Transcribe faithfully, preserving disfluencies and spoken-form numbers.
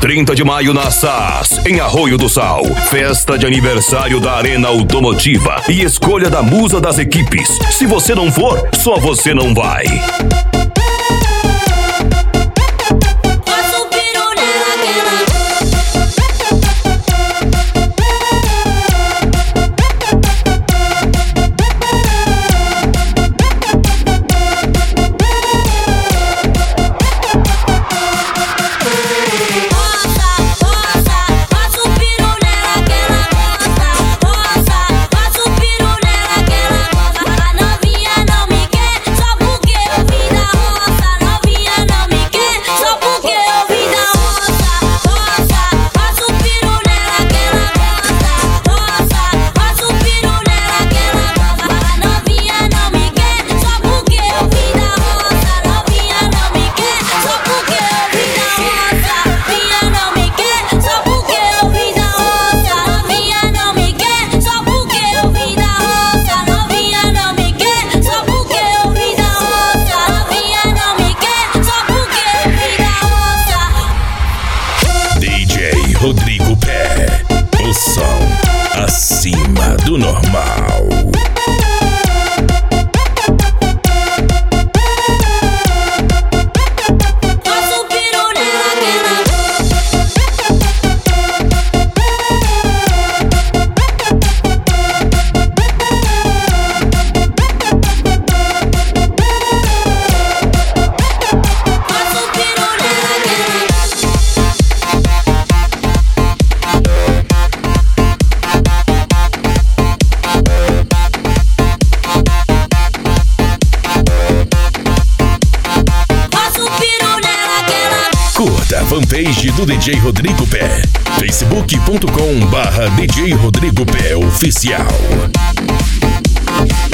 trinta de maio na S A S, em Arroio do Sal. Festa de aniversário da Arena Automotiva e escolha da musa das equipes. Se você não for, só você não vai. Rodrigo Pé, o som acima do normal. Curta a fanpage do D J Rodrigo Pé, facebook ponto com barra D J Rodrigo Pé Oficial.